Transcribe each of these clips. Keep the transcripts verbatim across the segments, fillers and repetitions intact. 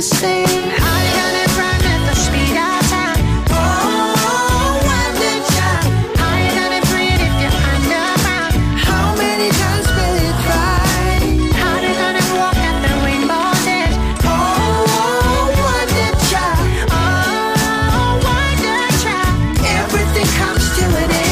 the same. How you gonna run at the speed of time? Oh, wonder child. How you gonna breathe if you're underground? How many times will you cry? How you gonna walk at the rainbow's edge? Oh, wonder child. Oh, wonder child. Everything comes to an end.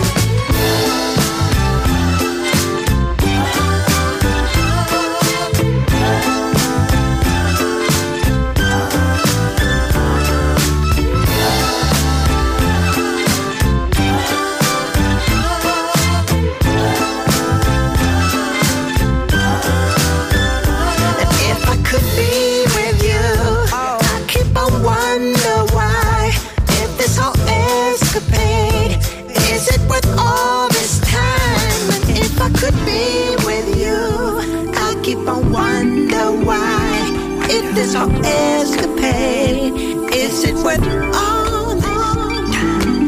Could be with you. I keep on wonder why. If this whole escapade, is it worth all this time?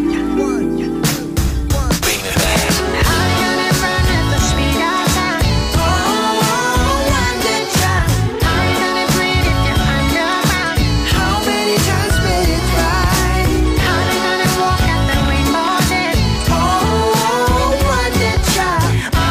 How you gonna run at the speed of time? Oh, wonder child. How you gonna breathe if you're underground? How many times will you cry? How you gonna walk at the rainbow's edge? Oh, wonder child.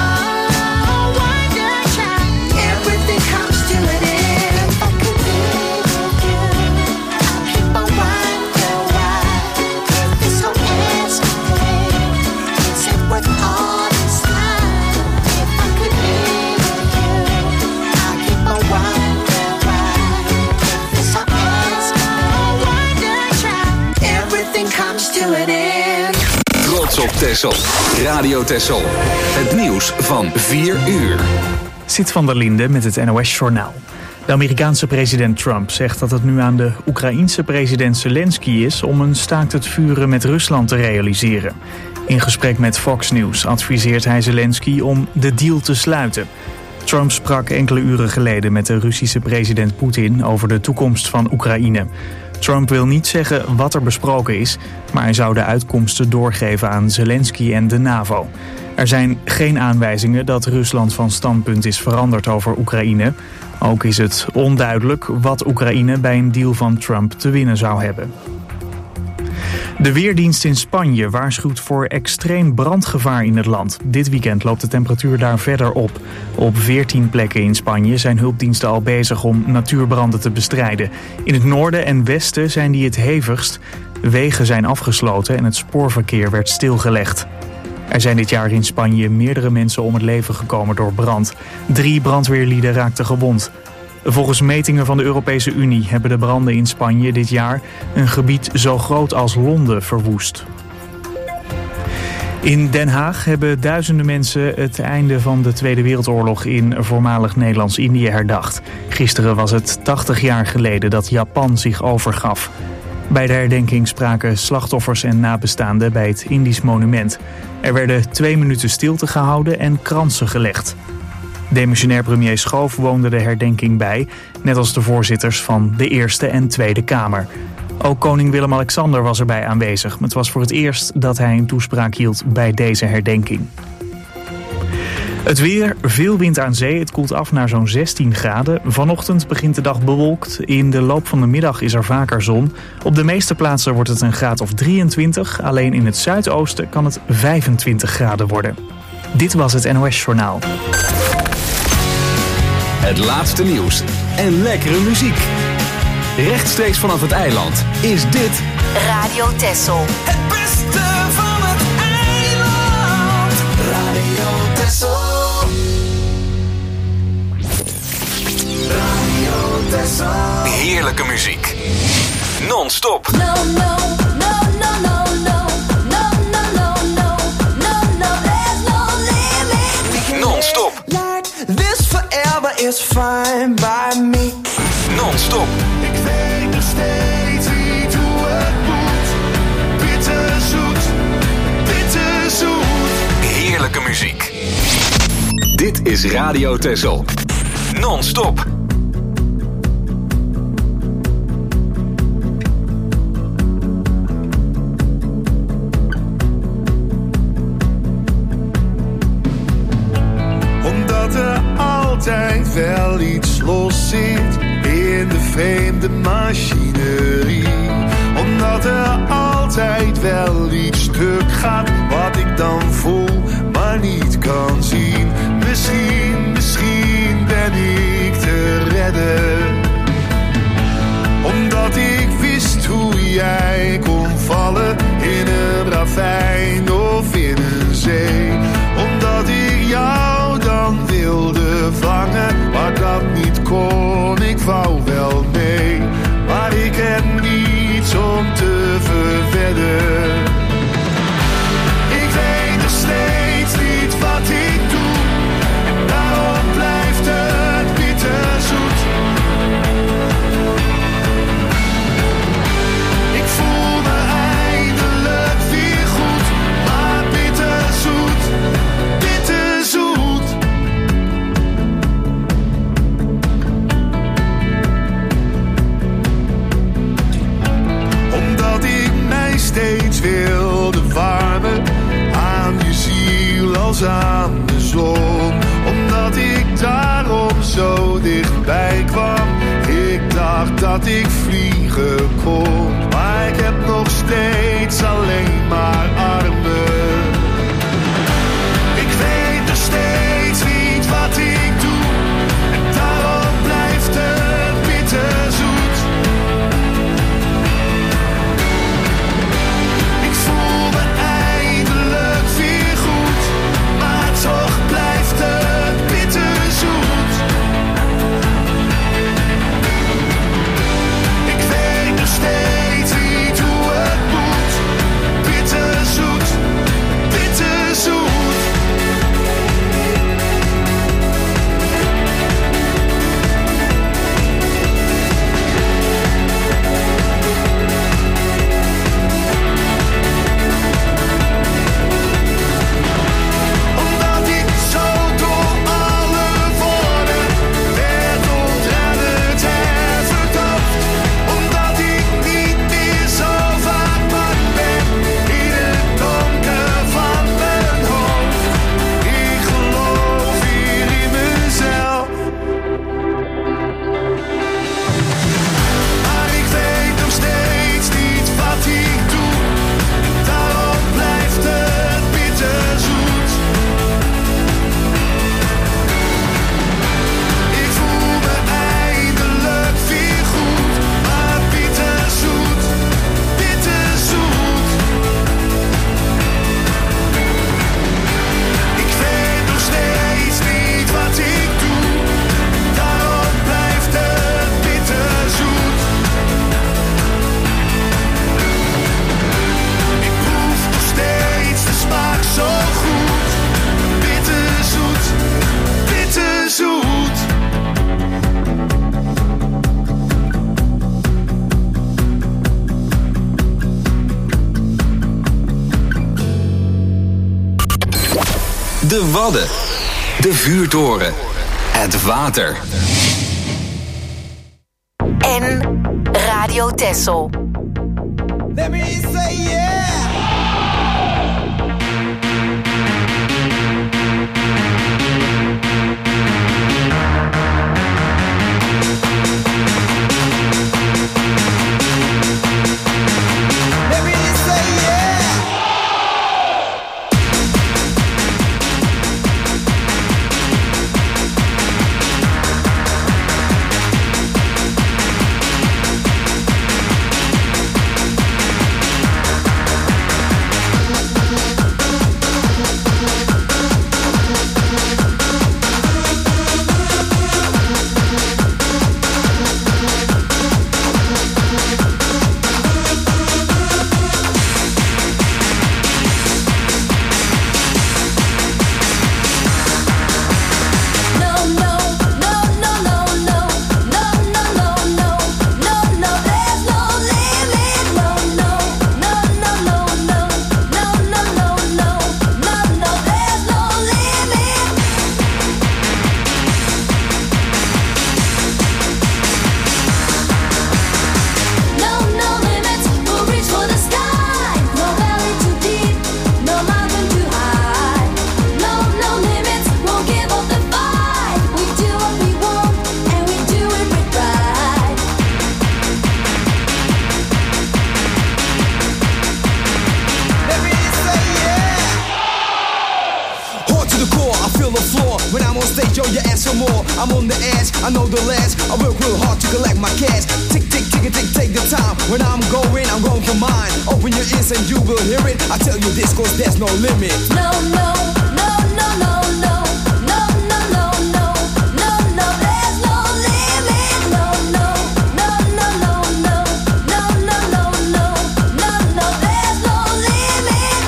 Trots op Texel. Radio Texel. Het nieuws van vier uur. Zit van der Linde met het N O S-journaal. De Amerikaanse president Trump zegt dat het nu aan de Oekraïense president Zelensky is om een staakt het vuren met Rusland te realiseren. In gesprek met Fox News adviseert hij Zelensky om de deal te sluiten. Trump sprak enkele uren geleden met de Russische president Poetin over de toekomst van Oekraïne. Trump wil niet zeggen wat er besproken is, maar hij zou de uitkomsten doorgeven aan Zelensky en de NAVO. Er zijn geen aanwijzingen dat Rusland van standpunt is veranderd over Oekraïne. Ook is het onduidelijk wat Oekraïne bij een deal van Trump te winnen zou hebben. De Weerdienst in Spanje waarschuwt voor extreem brandgevaar in het land. Dit weekend loopt de temperatuur daar verder op. Op veertien plekken in Spanje zijn hulpdiensten al bezig om natuurbranden te bestrijden. In het noorden en westen zijn die het hevigst. Wegen zijn afgesloten en het spoorverkeer werd stilgelegd. Er zijn dit jaar in Spanje meerdere mensen om het leven gekomen door brand. Drie brandweerlieden raakten gewond. Volgens metingen van de Europese Unie hebben de branden in Spanje dit jaar een gebied zo groot als Londen verwoest. In Den Haag hebben duizenden mensen het einde van de Tweede Wereldoorlog in voormalig Nederlands-Indië herdacht. Gisteren was het tachtig jaar geleden dat Japan zich overgaf. Bij de herdenking spraken slachtoffers en nabestaanden bij het Indisch monument. Er werden twee minuten stilte gehouden en kransen gelegd. Demissionair premier Schoof woonde de herdenking bij, net als de voorzitters van de Eerste en Tweede Kamer. Ook koning Willem-Alexander was erbij aanwezig. Het was voor het eerst dat hij een toespraak hield bij deze herdenking. Het weer, veel wind aan zee. Het koelt af naar zo'n zestien graden. Vanochtend begint de dag bewolkt. In de loop van de middag is er vaker zon. Op de meeste plaatsen wordt het een graad of drieëntwintig. Alleen in het zuidoosten kan het vijfentwintig graden worden. Dit was het N O S-journaal. Het laatste nieuws en lekkere muziek. Rechtstreeks vanaf het eiland is dit Radio Texel. Het beste van het eiland. Radio Texel. Radio Texel. Heerlijke muziek. Non-stop. No, no, no, no, no, no. No, no, no, no. No, no, there's no limit. Non-stop. Like this forever is fine by me. Non-stop. Ik weet nog steeds niet hoe het moet. Bitterzoet, bitterzoet. Heerlijke muziek. Dit is Radio Texel. Non-stop. Omdat er altijd wel iets los zit in de vreemde machinerie. Omdat er altijd wel iets stuk gaat, wat ik dan voel, maar niet kan zien. Misschien, misschien ben ik te redden. Omdat ik wist hoe jij kon vallen in een ravijn of in een zee. Omdat ik jou dan wilde vangen, maar dat niet kon. Ik wou wel mee, maar ik heb niets om te verwedden. Ik weet nog steeds niet wat ik doe, en daarom blijft het bitterzoet. Ik voel me eindelijk weer goed, maar bitterzoet, bitterzoet. Omdat ik mij steeds wilde warmen aan je ziel als aan de zon. Omdat ik daarom zo dichtbij kwam. Ik dacht dat ik vliegen kon, maar ik heb nog steeds alleen maar armen. Ik weet nog steeds niet wat ik doe, en daarom blijft het bitterzoet. Ik voel me eindelijk weer goed, maar toch blijft het bitterzoet. Ik weet nog steeds niet hoe het moet. Bitterzoet, bitterzoet. Omdat ik zo door alle woorden werd ontrennend en verdacht. Omdat ik niet meer zo vaak bang ben in het donker van mijn hoofd. Ik geloof hier in mezelf, maar ik weet nog steeds niet wat ik doe, en daarom blijft het bitterzoet. Ik voel me eindelijk weer goed, maar bitterzoet, bitterzoet. Ik weet nog steeds niet wat ik doe, daarom blijft het bitterzoet. Ik proef nog steeds de smaak zo goed, bitterzoet, bitterzoet. De Wadden. De vuurtoren. Het water. En Radio Texel. Let me say yeah. Let me say yeah. I'm on the edge, I know the last. I work real hard to collect my cash. Tick, tick, tick, tick, take the time. When I'm going, I'm going for mine. Open your ears and you will hear it. I tell you this cause there's no limit. No, no, no, no, no, no. No, no, no, no. No, no, there's no limit. No, no, no, no, no, no. No, no, no, no. No, no, there's no limit.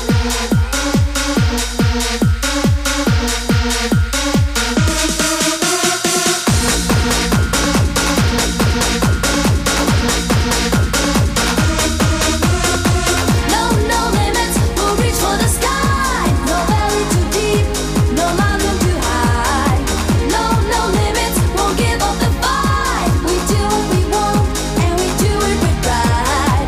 No, no limits, we'll reach for the sky. No valley too deep, no mountain too high. No, no limits, won't give up the fight. We do what we want, and we do it with pride.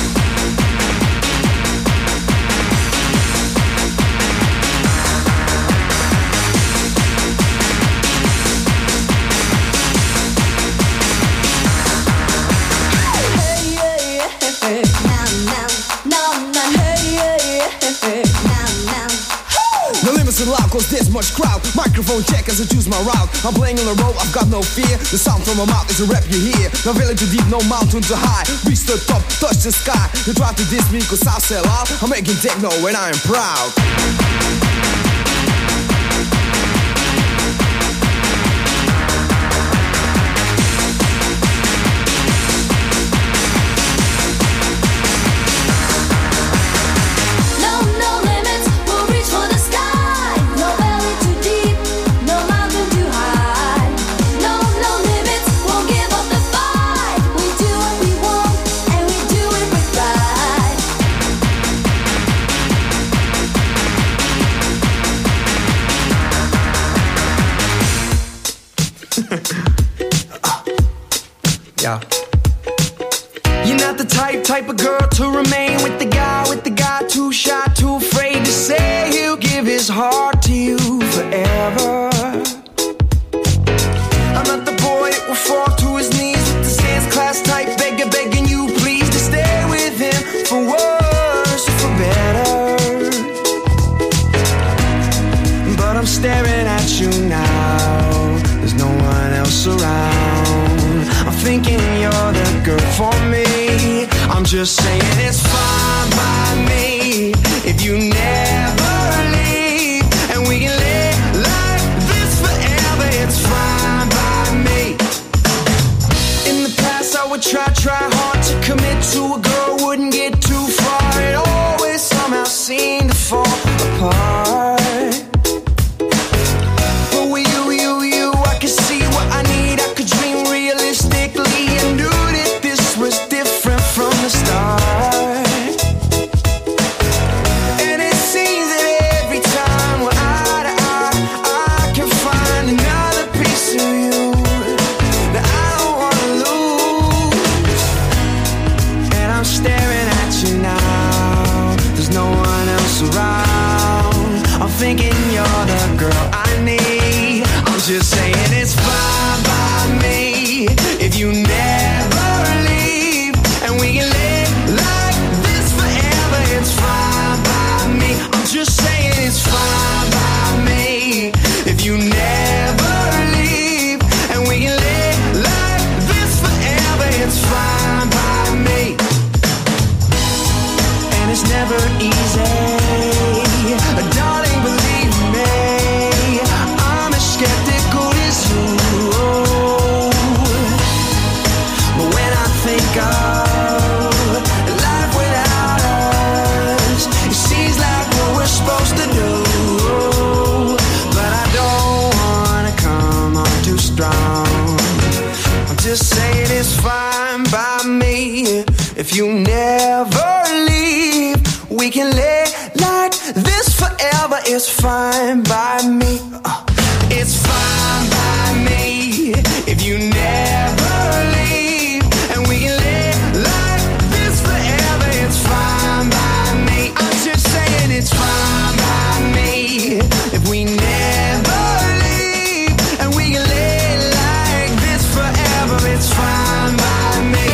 Hey, yeah, yeah. Now, now, now, now. Hey, yeah, yeah. Now, now. The limits are loud cause there's much crowd. Microphone check as I choose my route. I'm playing on the road, I've got no fear. The sound from my mouth is a rap you hear. No valley too deep, no mountain too high. Reach the top, touch the sky. You try to diss me cause I sell out. I'm making techno and I am proud. No, no limits, we'll reach for the sky. No valley too deep, no mountain too high. No, no limits, won't give up the fight. We do what we want, and we do it with pride. Yeah. You're not the type, type of girl to remain with the guy, with the guy too shy, too afraid to say he'll give his heart to you forever. I'm not the boy that will fall to his knees with the dance class type, beggar, begging you please to stay with him for worse or for better. But I'm staring at you now, there's no one else around. I'm thinking you're the girl for me. I'm just saying it's fine by me if you never leave, and we can live like this forever. It's fine by me. In the past I would try, try hard to commit to a girl, wouldn't get too far. It always somehow seemed to fall apart. But with you, you, you, I could see what I need. I could dream realistically and knew that this was different from the start. And it seems that every time we're eye to eye, I can find another piece of you that I don't wanna lose. And I'm staring at you now, there's no one else around. I'm thinking you're the girl I need. I'm just saying it's fine by me if you never leave, and we can live like this forever. It's fine by me. I'm just saying it's fine by me if you never leave, and we can live like this forever. It's fine by me. And it's never easy, darling, believe me. I'm as skeptical as you. But when I think of life without us, it seems like what we're supposed to do. But I don't wanna come on too strong. I'm just saying it's fine by me if you never leave. We can live like this forever. It's fine by me. Uh, It's fine by me if you never leave, and we can live like this forever. It's fine by me. I'm just saying it's fine by me if we never leave, and we can live like this forever. It's fine by me.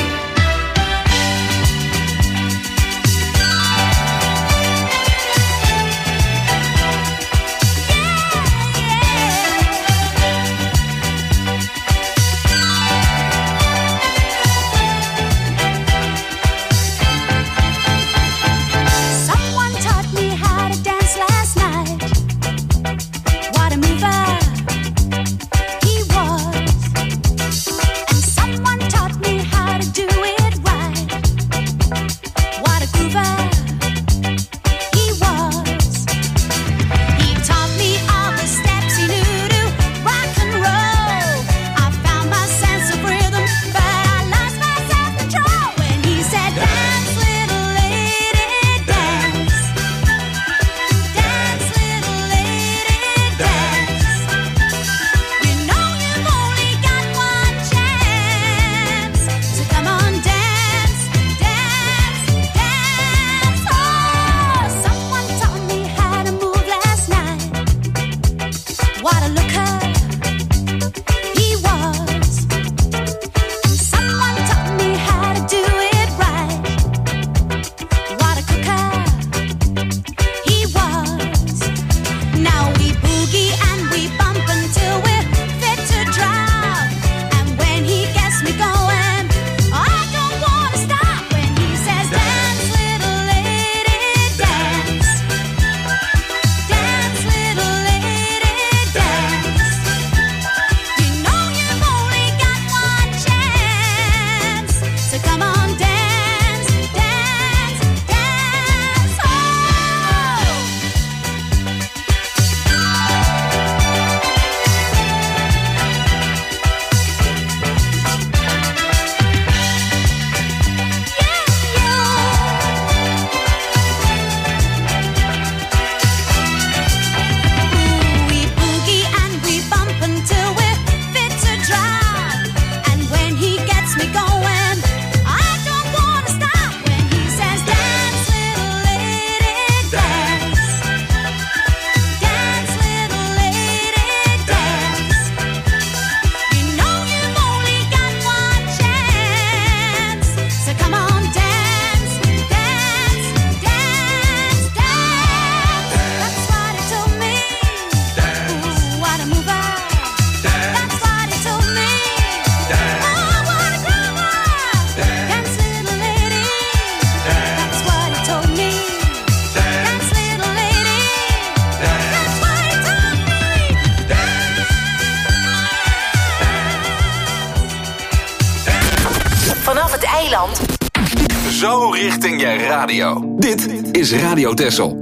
vanaf het eiland. Zo richting je radio. Dit is Radio Texel.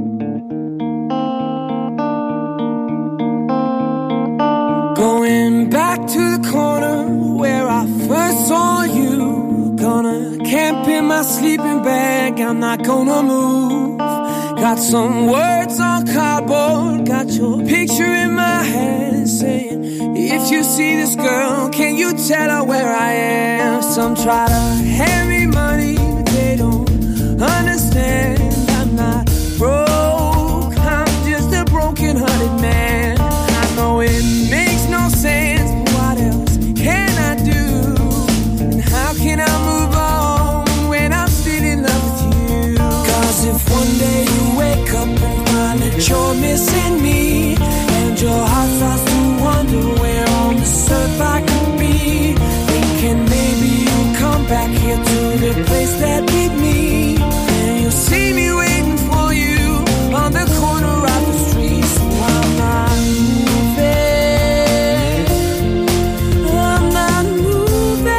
Going back to the corner where I first saw you. Gonna camp in my sleeping bag, I'm not gonna move. Got some words on cardboard, got your picture in my hand, saying, if you see this girl, can you tell her where I am? Some try to hand me money, but they don't understand. I'm not broke, I'm just a broken-hearted man. I know it makes no sense, but what else can I do? And how can I move on when I'm still in love with you? Cause if one day you wake up and find that you're missing me, and your heart starts to wonder where on this earth I could be, thinking maybe you'll come back here to the place that we meet, and you'll see me waiting for you on the corner of the street. So I'm not moving, I'm not moving.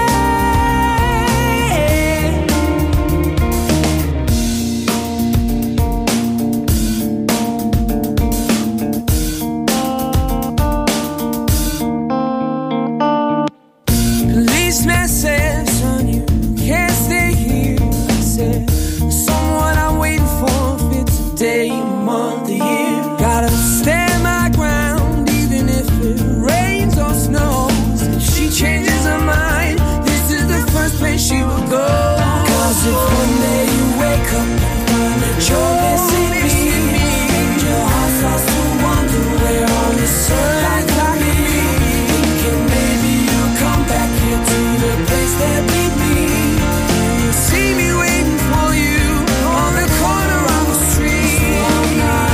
Policeman said, son, you can't stay here. I said, someone I'm waiting for, if it's a day, a month, a year. Gotta stand my ground, even if it rains or snows. If she changes her mind, this is the first place she will go. Cause if one day you wake up and find that you're missing me, and your heart starts to wonder where all this earth I could be, thinking maybe you'll come back here to the place that we meet, and you'll see me waiting for you on the corner of the street. I'm not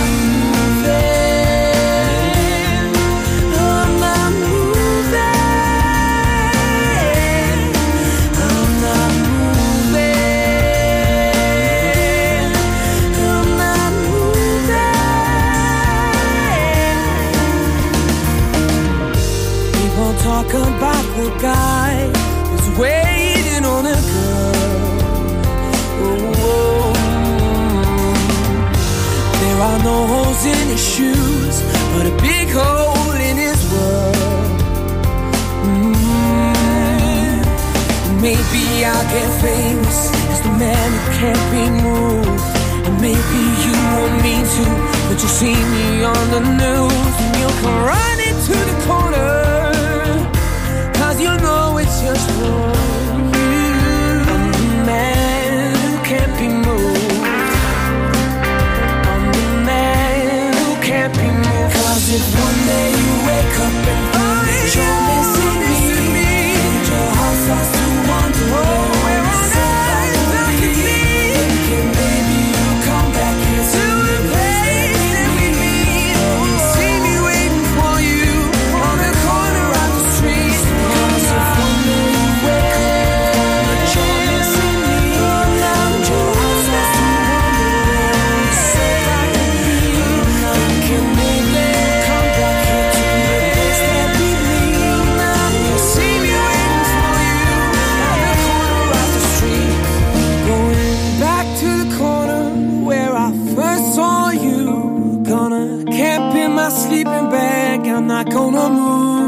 moving, I'm not moving, I'm not moving, I'm not moving. People talk about the guy who's waiting on a girl. Oh, there are no holes in his shoes, but a big hole in his world. Mm. Maybe I'll get famous as the man who can't be moved, and maybe you won't mean to, but you'll see me on the news, and you'll come running to the corner, cause you know it's just for you. I'm the man who can't be moved, I'm the man who can't be moved. Cause if one day you wake up and find that you're missing me, and your heart starts to wonder where on earth I could be, thinking maybe you'll come back here to the place that we meet, you'll see me waiting for you on the corner of the street. Cause if one day you wake up and find that you're missing me, and your heart starts to wonder where on earth I could be, thinking maybe you'll come back here to the place that we meet, you'll see me waiting for you on the corner of the street. Going back to the corner where I first saw you. Gonna camp in my sleeping bag, I'm not gonna move.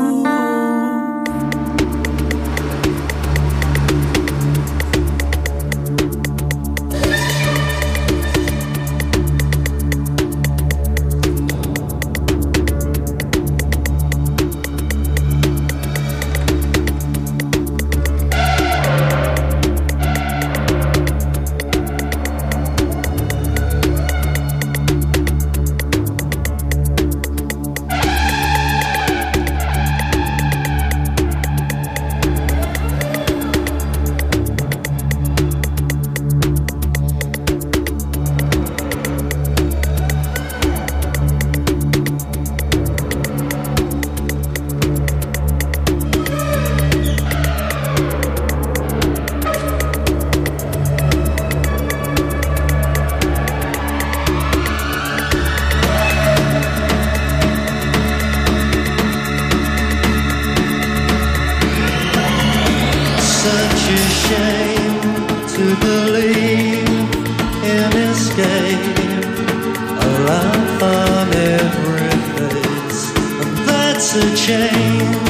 a shame to believe in escape, a laugh on every face, and that's a change.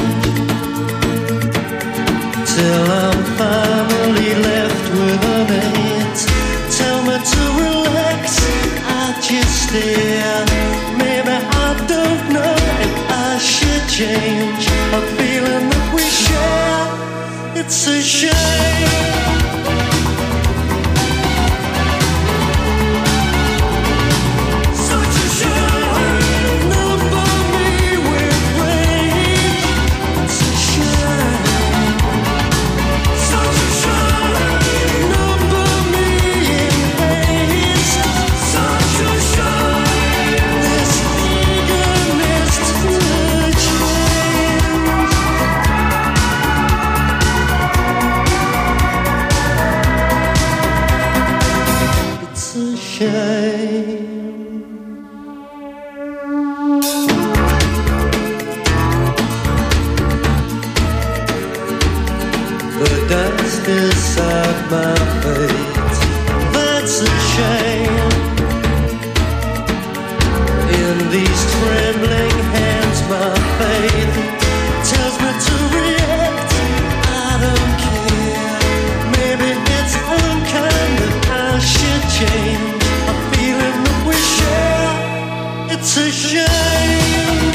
Till I'm finally left with a mate. Tell me to relax, I just stare. Maybe I don't know if I should change a feeling that we share. It's a shame. My fate, that's a shame. In these trembling hands, my faith tells me to react. I don't care. Maybe it's unkind that I should change a feeling that we share. It's a shame.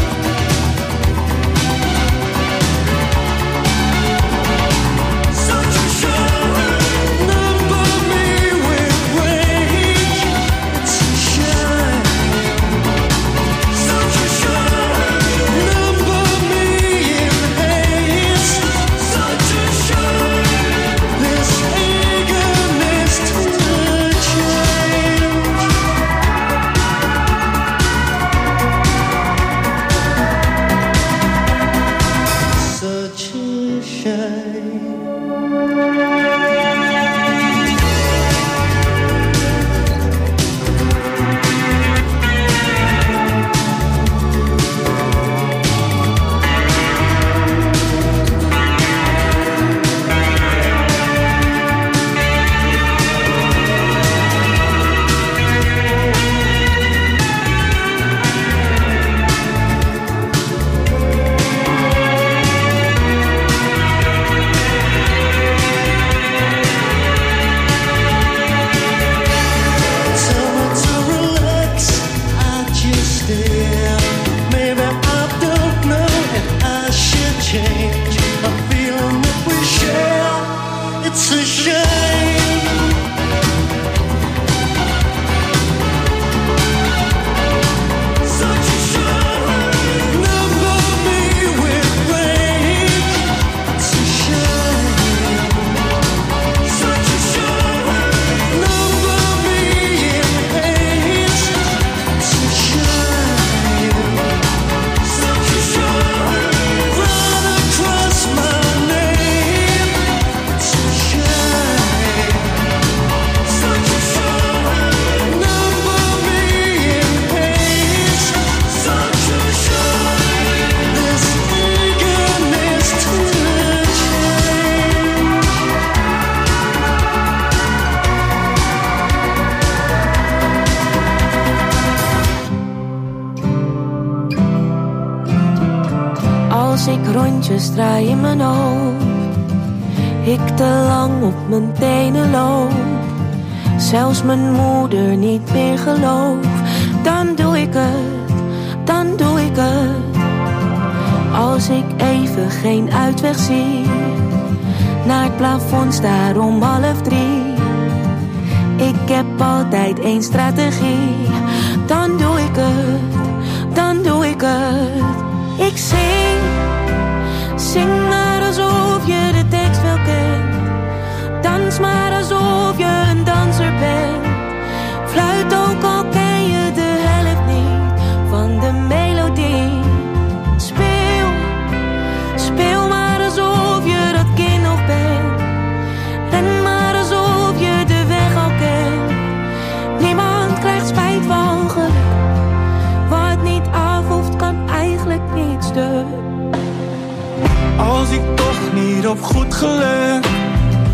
rondjes draai in mijn hoofd. Ik te lang op mijn tenen loop, zelfs mijn moeder niet meer geloof. Dan doe ik het, dan doe ik het. Als ik even geen uitweg zie, naar het plafond staar om half drie. Ik heb altijd één strategie. Dan doe ik het, dan doe ik het. Ik zing, zing maar alsof je de tekst wel kent. Dans maar alsof je een danser bent. Fluit ook al ken je de helft niet van de melodie. Speel, speel maar alsof je dat kind nog bent. Ren maar alsof je de weg al kent. Niemand krijgt spijt van geluk. Wat niet af hoeft kan eigenlijk niet stuk. Als ik toch niet op goed geluk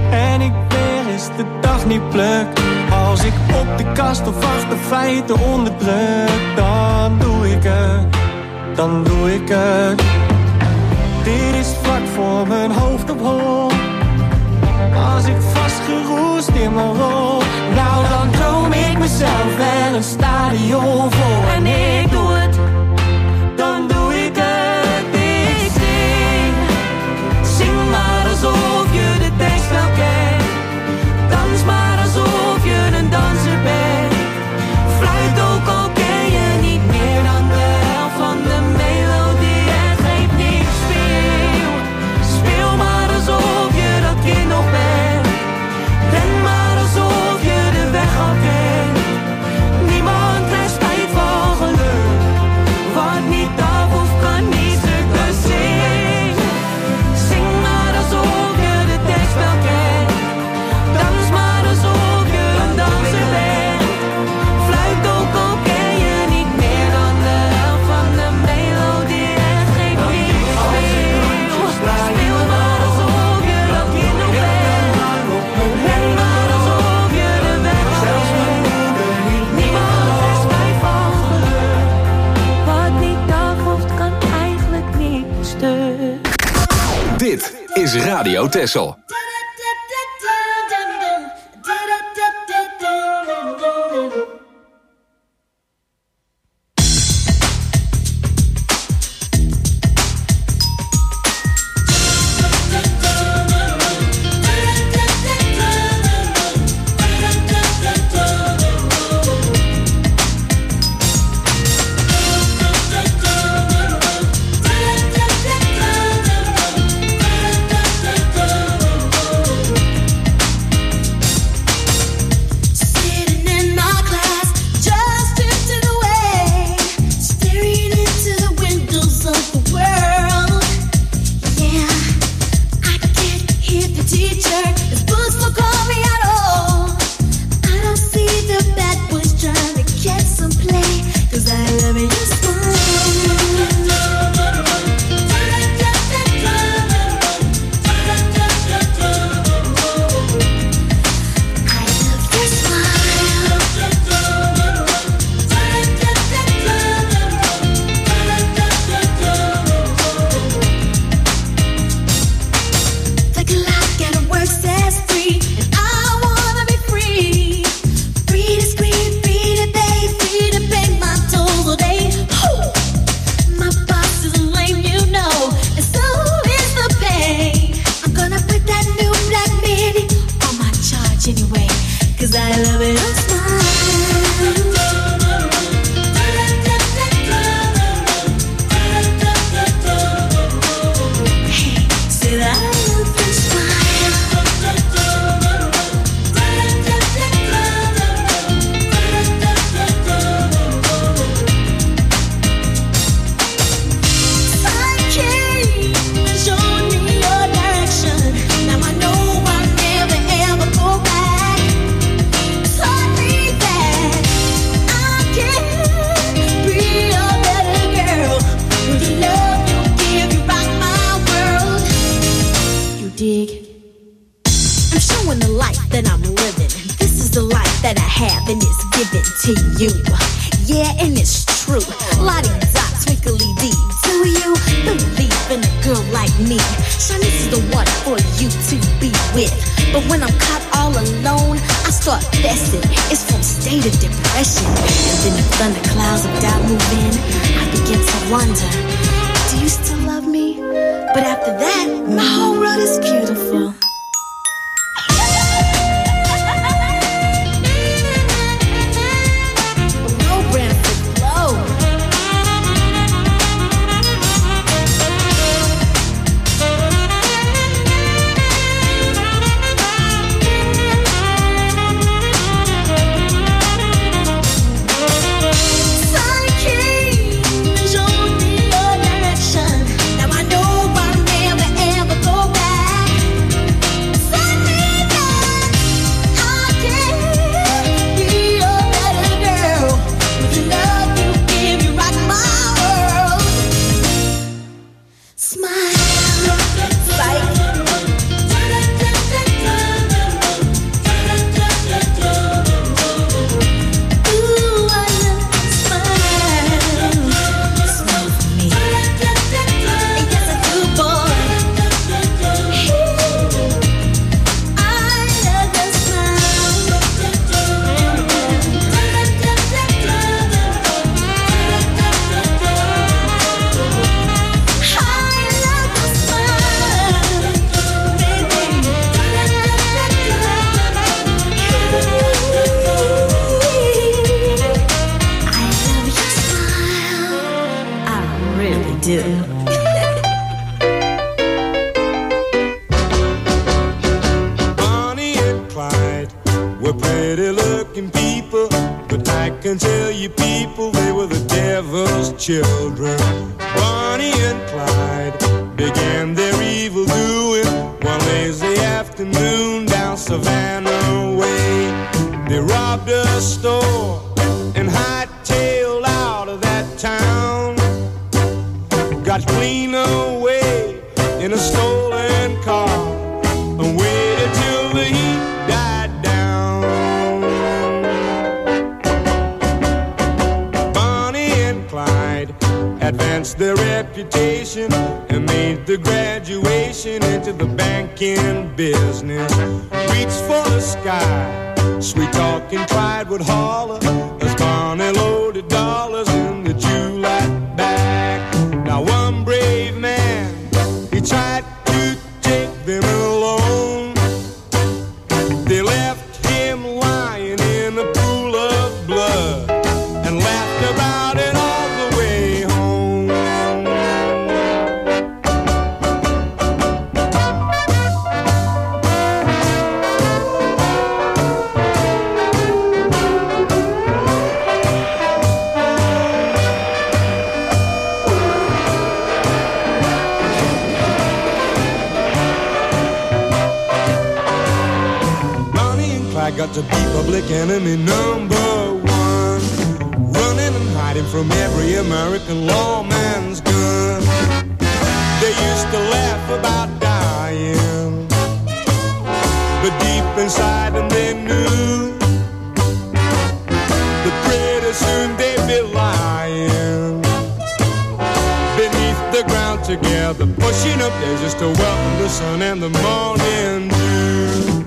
en ik weer eens de dag niet pluk. Als ik op de kast of achter feiten onderdruk, dan doe ik het, dan doe ik het. Dit is vlak voor mijn hoofd op hol. Als ik vastgeroest in mijn rol, nou dan droom ik mezelf wel een stadion vol. En ik doe het, dan doe ik het. Ik zing, zing maar alsof je de tekst wel kent. Dans maar alsof je een danser bent. Fluit ook al ken je niet meer dan de helft van de melodie. Het geeft niks, speel, speel maar alsof je dat kind nog bent. Ren maar alsof je de weg al kent. Niemand krijgt spijt van geluk, wat niet af of kan niet stuk. Dus zing, zing maar alsof je de tekst wel kent. Dans maar alsof je een danser bent. Fluit ook al ken je niet meer dan de helft van de melodie. Het geeft niks, speel, speel maar alsof je dat kind nog bent. Ren maar alsof je de weg al kent. Niemand heeft spijt van geluk, Wat niet af hoeft kan eigenlijk niet stuk. Dit is Radio Texel. Sitting in my class, just drifting away, staring into the windows of the world. Yeah, I can't hear the teacher, his books don't call me at all. I don't see the bad boys trying to get some play, 'cause I love your The clock at work says three, and I wanna be free. Free to scream, free to bathe, free to pay my tolls all day. Whew. My boss is lame, you know, and so is the pay. I'm gonna put that new black mini on my charge anyway, 'cause I love it, I smile. Hey, say that I love your smile. Psyche, show me your direction. Now I know I'll never ever go back. Taught me that I can be a better girl. When you love, you give, you rock my world. You dig? I'm showing the life that I'm living. This is the life that I have, and it's given to you. Yeah, and it's true. Lottie dot, twinkly dee. Do you believe in a girl like me? Shanice is the one for you to be with. But when I'm caught all alone, I start fessing. It's from state of depression. And then the thunderclouds of doubt move in. I begin to wonder, do you still love me? But after that, my whole world is beautiful. No Branford Blow. Psyche, show me your direction. Now I know I'll never you people, they were the devil's children. Bonnie and Clyde began their evil doing one lazy afternoon down Savannah Way. They robbed a store and hightailed out of that town. Got clean away in a stolen car and waited till the heat died down. Bonnie and Clyde advanced their reputation and made the graduation into the banking business. Reached for the sky, sweet talking Clyde would holler as Bonnie loaded dollars in the July bag. Now one brave man, he tried to take them alone. They left him lying in a pool of blood and laughed about it all the way home. I got to be public enemy number one, running and hiding from every American lawman's gun. They used to laugh about dying, but deep inside them they knew that pretty soon they'd be lying beneath the ground together, pushing up there just to welcome the sun and the morning dew.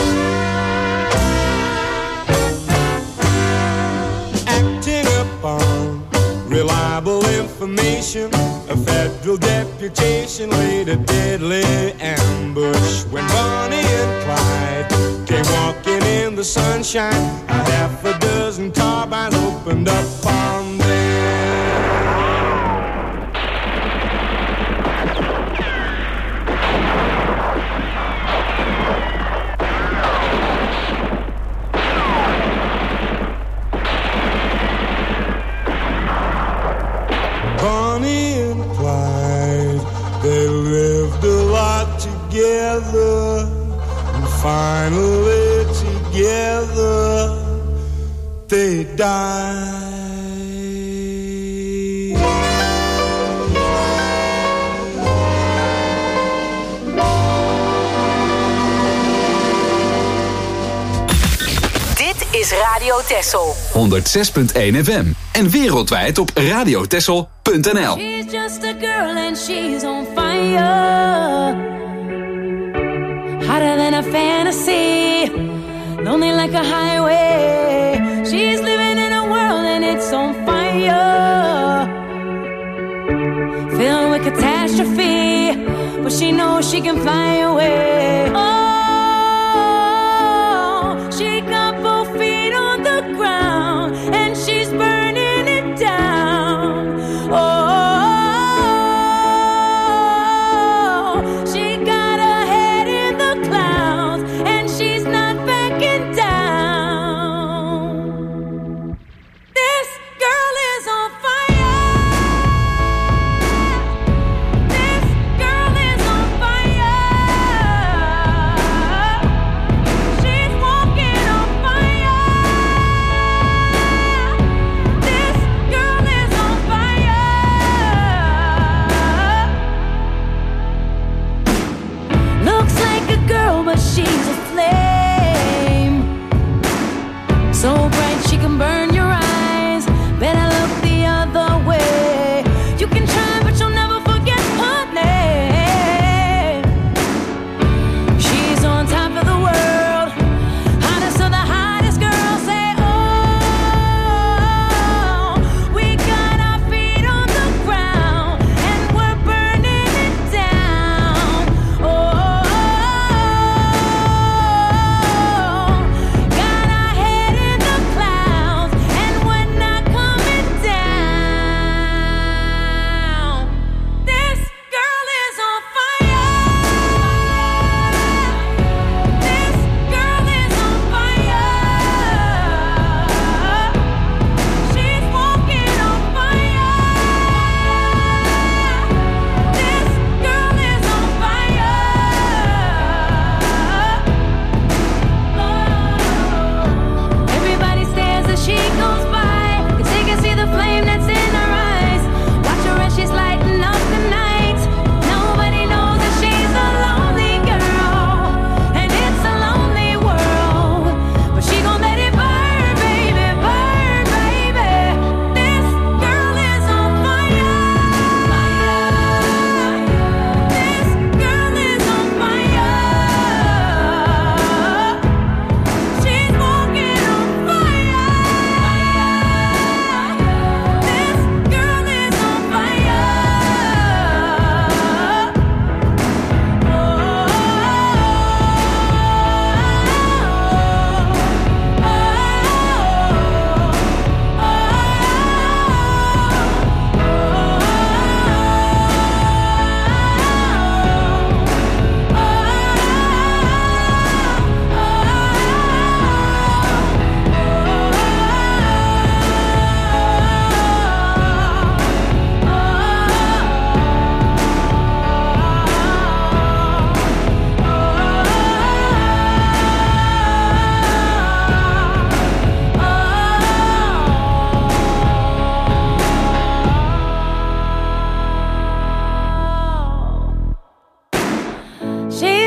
On reliable information, a federal deputation laid a deadly ambush. When Bonnie and Clyde came walking in the sunshine, a half a dozen carbines opened up on them. Bonnie and Clyde, they lived a lot together, and finally together they died. Dit is Radio Texel. honderdzes punt één F M en wereldwijd op radiotexel punt n l. She's just a girl and she's on fire, hotter than a fantasy, lonely like a highway. She's living in a world and it's on fire, filled with catastrophe, but she knows she can fly away. Oh, she got both feet on the ground and she's burning it down. Oh, she got her head in the clouds and she's not backing down. This girl is on fire. This girl is on fire. She's walking on fire. This girl is on fire. Looks like a girl, but she's a flame. So bright she can burn your eyes. Better look the other way. You can try, but you'll never forget her name. She's on top of the world, hottest of the hottest girls. Say, oh, we got our feet on the ground and we're burning it down. Oh,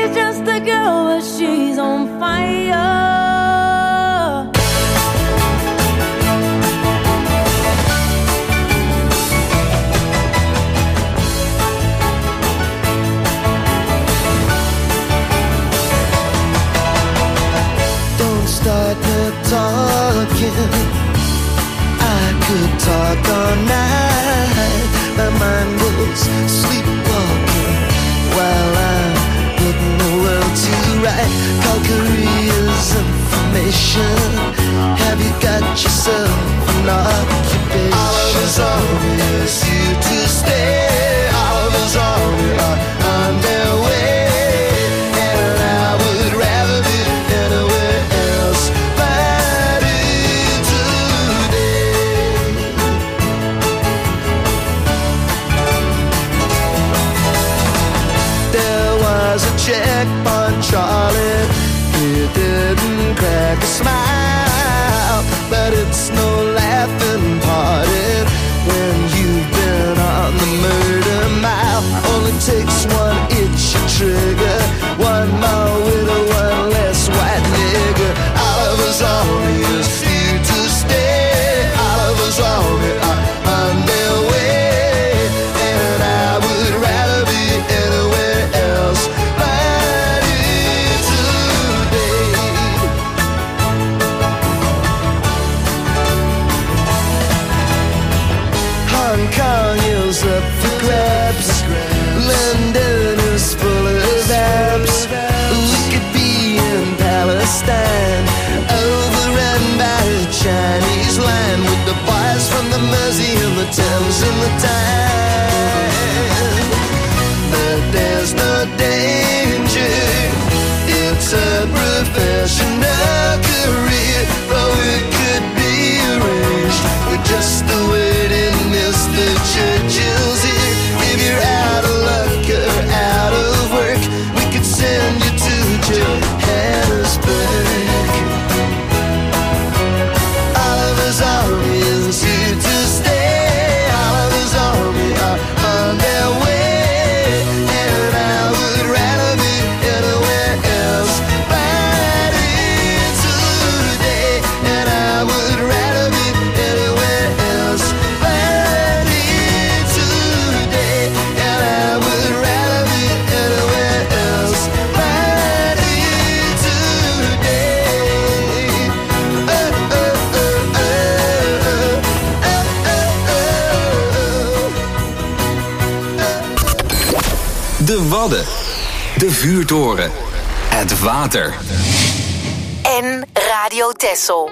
she's just a girl, but she's on fire. Start the talking. I could talk all night. My mind was sleepwalking while I'm putting the world to right. Calgary's information. Have you got yourself an occupation? Oliver's army is here to stay. Oliver's army are on their way. And I would rather be anywhere. Check on Charlie, he didn't crack a smile. But it's no laughing party when you've been on the murder mile. Only takes one itchy trigger, one more widow, one less white nigger. Oliver's army is here to stay. Oliver's army are on their way. And I would rather be anywhere else. Kong is up for grabs. London is full of apps. We could be in Palestine, overrun by a Chinese line, with the boys from the Mersey and the Thames and the Tyne. But there's no danger. It's a professional career, though it could be arranged with just the waiting. The Churchill's here. If you're out of luck or out of work, we could send you to Johannesburg. Oliver's army is here to stay. Oliver's army are on their way. And I would rather be anywhere else. Fighting today. And I would rather be anywhere else. De Wadden, de vuurtoren, het water. En Radio Texel.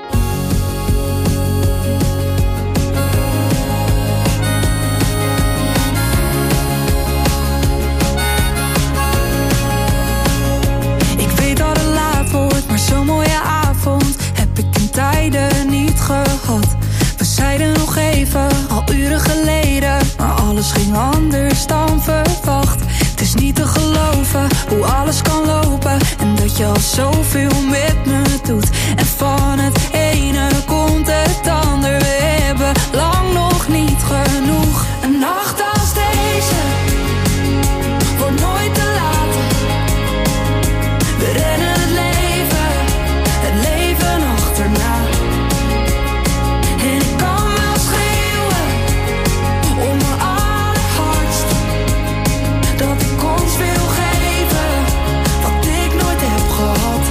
Ik weet dat het laat wordt, maar zo'n mooie avond heb ik in tijden niet gehad. We zeiden nog even, al uren geleden, maar alles ging anders dan verwacht. Het is niet te geloven hoe alles kan lopen en dat je al zoveel met me doet. En van het ene komt het ander, we hebben lang nog niet genoeg. Een nacht als deze wordt nooit te laat. We rennen het leven, het leven achterna. En ik kan wel schreeuwen om mijn allerhardst, dat ik ons wil geven wat ik nooit heb gehad.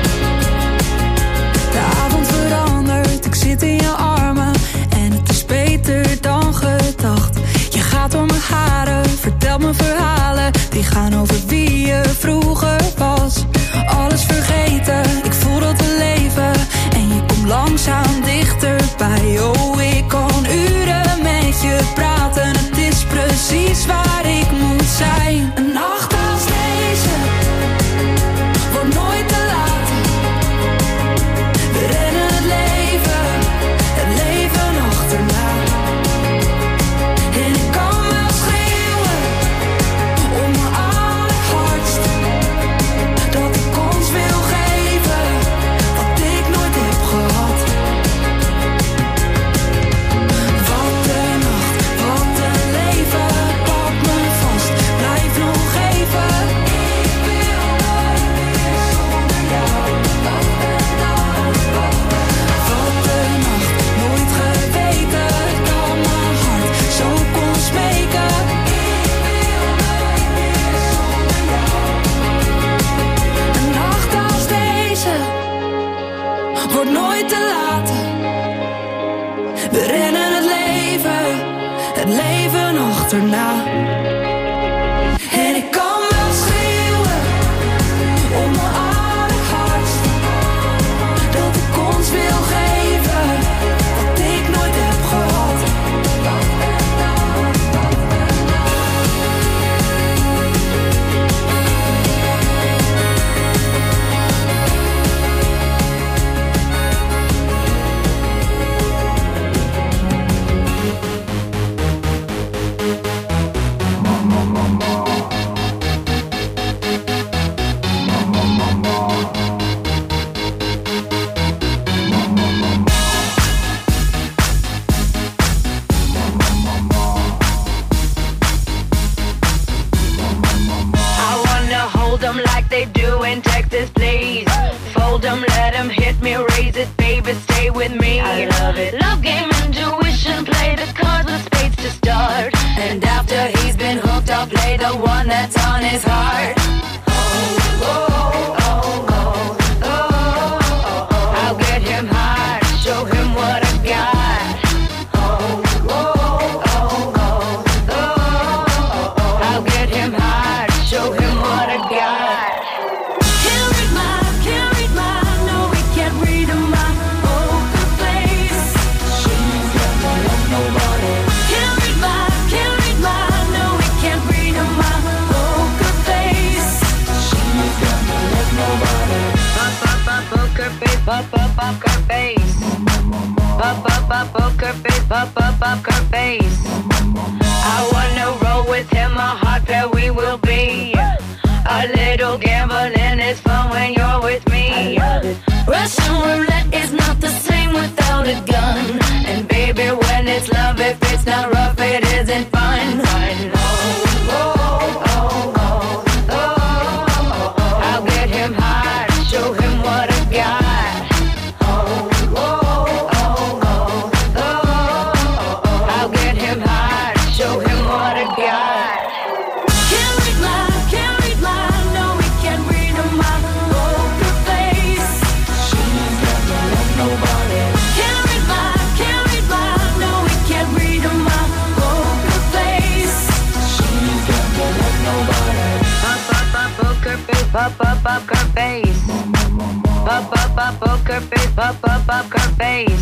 De avond verandert, ik zit in je armen en het is beter dan gedacht. Je gaat door mijn haren, vertelt me verhalen die gaan over wie je vroeger was. Alles vergeten, ik voel dat we leven en je komt langzaam dichterbij. Oh, ik kan uren met je praten, het is precies waar ik moet zijn. Een nacht als deze wordt nooit te laat. We rennen het leven, het leven achterna. En ik kan wel schreeuwen om mijn allerhardst, achterna. En ik kan wel schreeuwen om mijn aardig hart, dat ik ons wil geven wat ik nooit heb gehad. Like they do in Texas, please. Fold them, let them hit me, raise it, baby, stay with me. I love it. Love game, intuition, play the cards with spades to start. And after he's been hooked, I'll play the one that's on his heart. Oh, oh, oh, oh, oh, oh, oh. I'll get him hard, show him what I got. Oh, oh, oh, oh, oh, oh, oh. I'll get him hard, show him what I got. Pop up up her face, pop up up poker face, pop up up her face. I wanna roll with him, a hot pair we will be. A little gambling is fun when you're with me. Russian roulette is not the same without a gun. And baby, when it's love, if it's not rough, it isn't fun. fun. Oh, oh, oh, oh, oh, oh, oh. I'll get him hard, show him what I got. Pop up up her face, pop up up poker face, pop up up her face.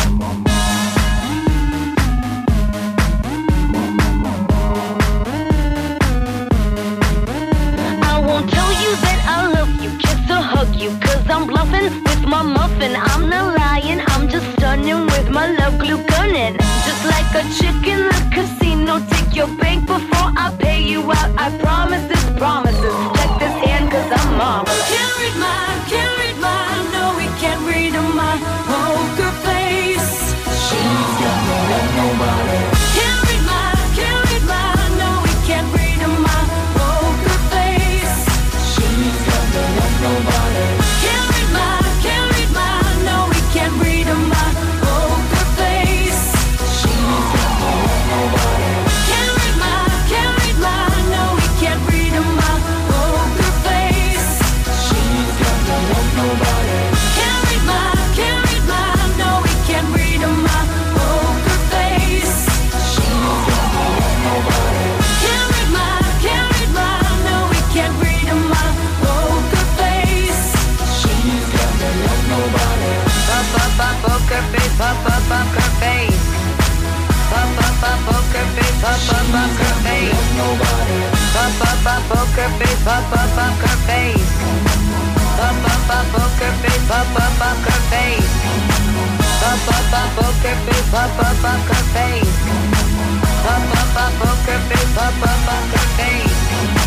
I won't tell you that I love you, kiss or hug you, cause I'm bluffing with my muffin. I'm not lying, I'm just stunning with my love glue gunning. Just like a chick in the casino, take your bank before I pay you out. I promise this promises. Check this hand cause I'm marvelous. Can't read mine, can't read mine. No, we can't read my poker face. She's got no love, nobody. Can't read mine, can't read mine. No, we can't read my poker face. She's got no love, nobody. Can't read mine, can't read mine. No, we can't read my poker face. She's got no love, nobody. Can't read mine, can't read mine. No, we can't read my poker face. She's got no love, nobody. Can't read mine, can't read mine. No, we can't read my poker face. She's got no love, nobody. Can't read mine, can't read mine. No, we can't read my poker face. She's got no love, nobody. Pop up up poker face, pop up up her face. Pop up up poker face, pop up up her face. Nobody. Pop up up poker face, pop up up her face. Pop up up poker face, pop up up her face. Pop up up poker face, pop up up her face. Pop up up poker face, pop up up her face.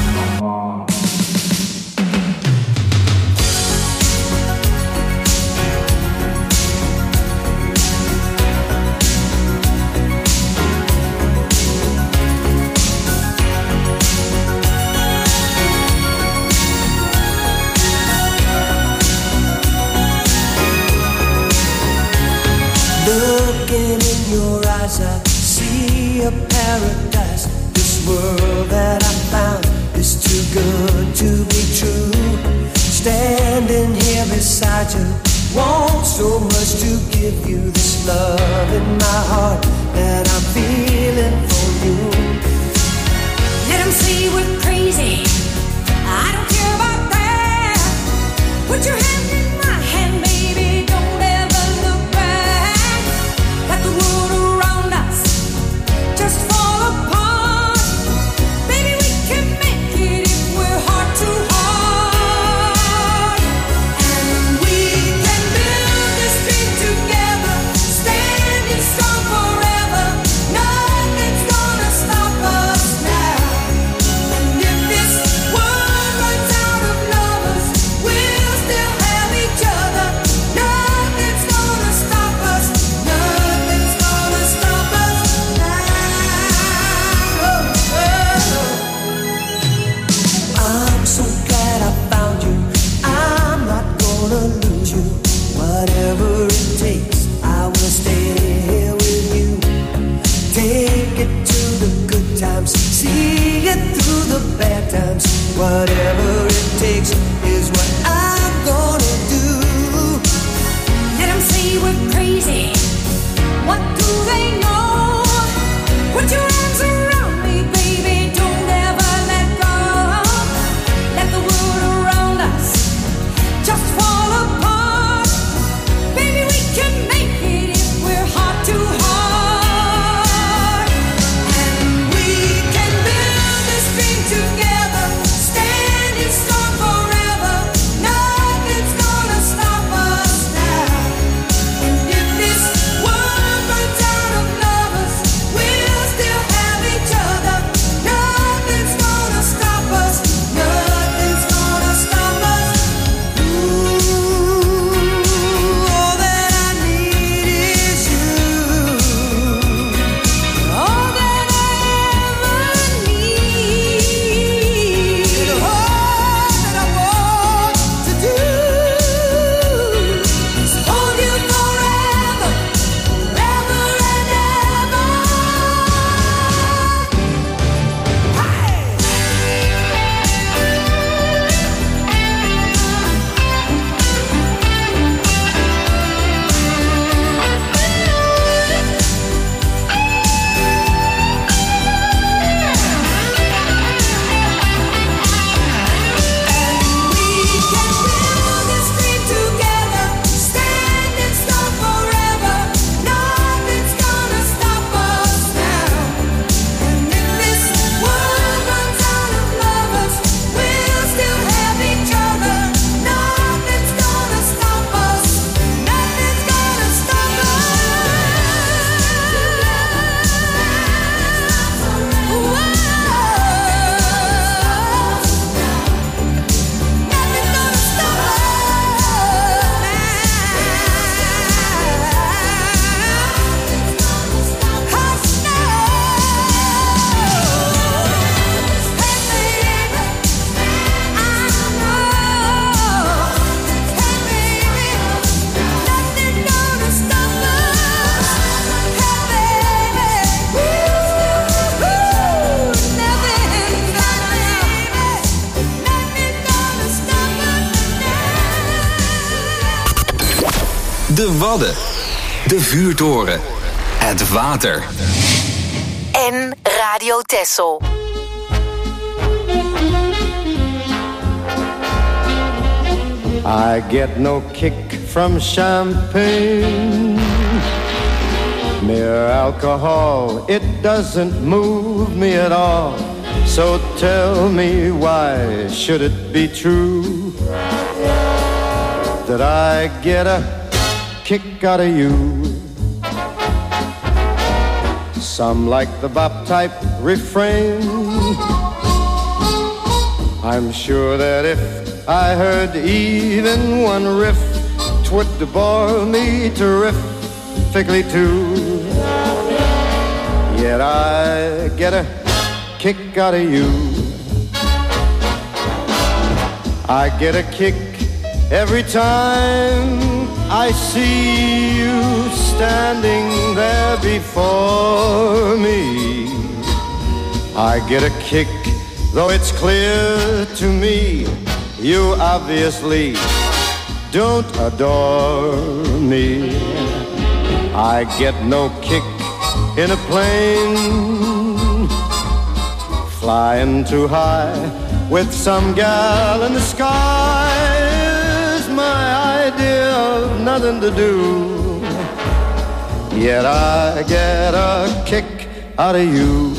Looking in your eyes, I see a paradise. This world that I found is too good to be true. Standing here beside you, want so much to give you this love in my heart that I'm feeling for you. say we're crazy. I don't care about that. Put your hand in my hand, baby. Don't ever look back. Let the world around us just fall apart. Baby, we can make it if we're heart to heart. And we can build this dream together, standing strong forever. Nothing's gonna stop us now. And if this world runs out of lovers, we'll still have each other. Nothing's gonna stop us. Nothing's gonna stop us now. I'm so glad I found you. I'm not gonna lose you. Whatever it takes, I will stay here with you. Take it to the good times, see it through the bad times. Whatever it takes is what I'm gonna do. Let 'em say we're crazy. What do they know? Put your arms around me, baby. Don't ever let go. Let the world around us just fall apart. Baby, we can make it if we're heart to heart. And we can build this dream together, standing strong forever. Nothing's gonna stop us now. And if this world runs out of lovers, we'll still have each other. Nothing's gonna stop us. Nothing's gonna stop us. Ooh, all that I need is you. All that I ever need. All that I want to do is hold you forever, forever and ever. We can build this dream together, standing strong forever. Nothing's gonna stop us now. And if this world runs out of lovers, we'll still have each other. Nothing's gonna stop us. Nothing's gonna stop De Wadden. De Vuurtoren. Het water. En Radio Texel. I get no kick from champagne. Mere alcohol, it doesn't move me at all. So tell me, why should it be true that I get a kick out of you? Some like the bop type refrain. I'm sure that if I heard even one riff, 'twould bore me terrifically too. Yet I get a kick out of you. I get a kick every time I see you standing there before me. I get a kick, though it's clear to me you obviously don't adore me. I get no kick in a plane Flying too high with some gal in the sky is my idea of nothing to do. Yet I get a kick out of you.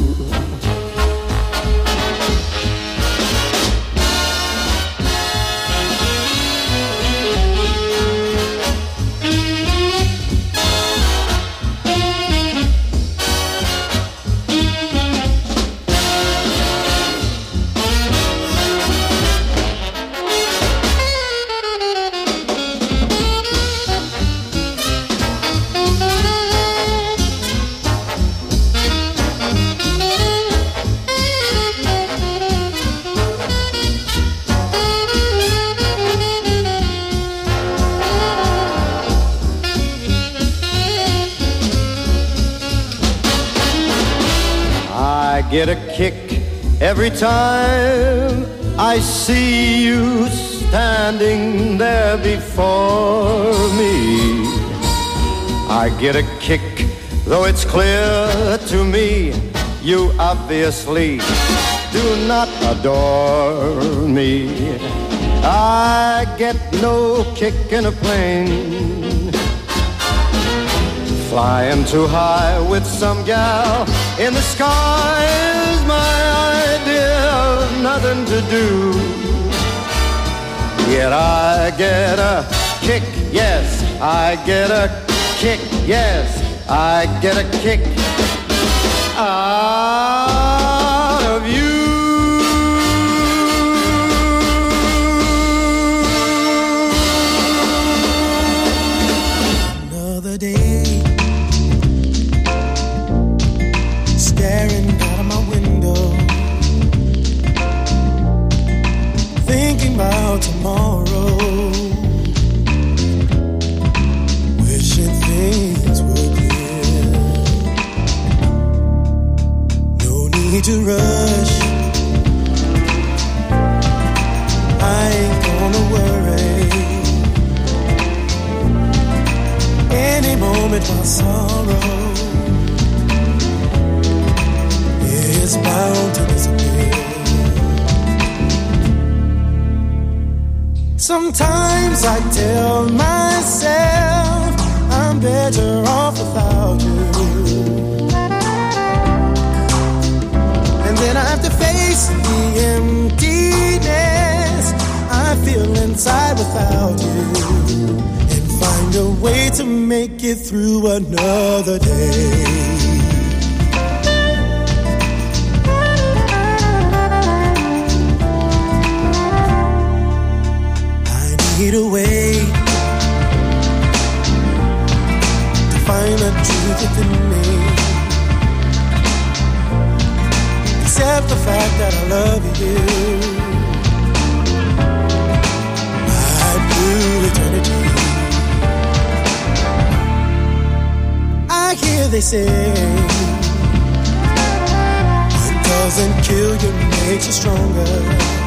Get a kick every time I see you standing there before me. I get a kick, though it's clear to me you obviously do not adore me. I get no kick in a plane, flying too high with some gal in the sky is my idea of nothing to do. Yet I get a kick, yes, I get a kick, yes, I get a kick out of you. Another day, staring out of my window, thinking about tomorrow, wishing things were clear. No need to rush, I ain't gonna worry. Any moment my sorrow is bound to disappear. Sometimes I tell myself I'm better off without you, and then I have to face the emptiness I feel inside without you, and find a way to make it through another day. Need a way to find the truth within me, accept the fact that I love you. My blue eternity. I hear they say what doesn't kill you makes you stronger.